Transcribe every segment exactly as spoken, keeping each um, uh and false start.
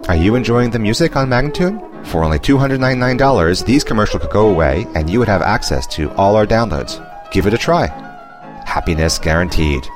Are you enjoying the music on Magnatune? For only two hundred ninety-nine dollars, these commercials could go away and you would have access to all our downloads. Give it a try. Happiness guaranteed.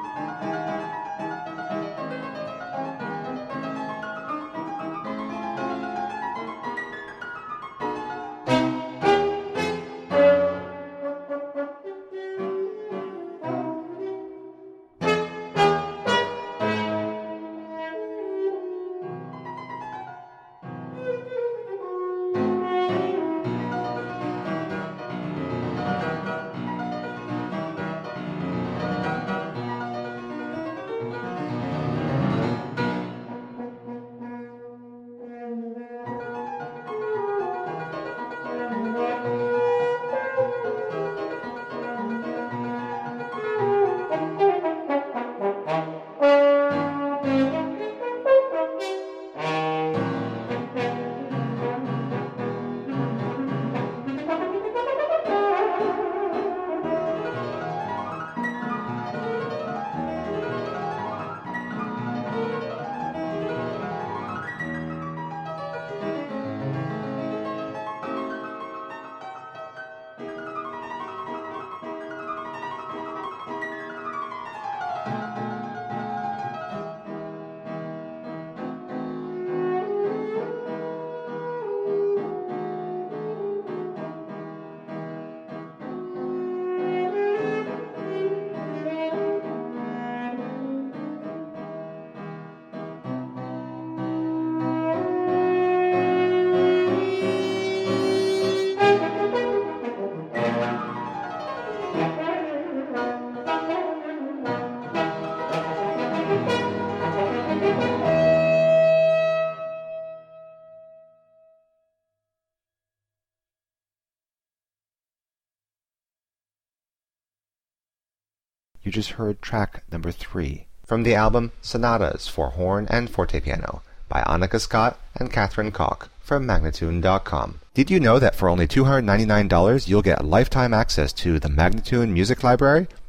You just heard track number three from the album Sonatas for Horn and Forte Piano by Annika Scott and Catherine Koch from Magnatune dot com. Did you know that for only two hundred ninety-nine dollars you'll get lifetime access to the Magnatune Music Library?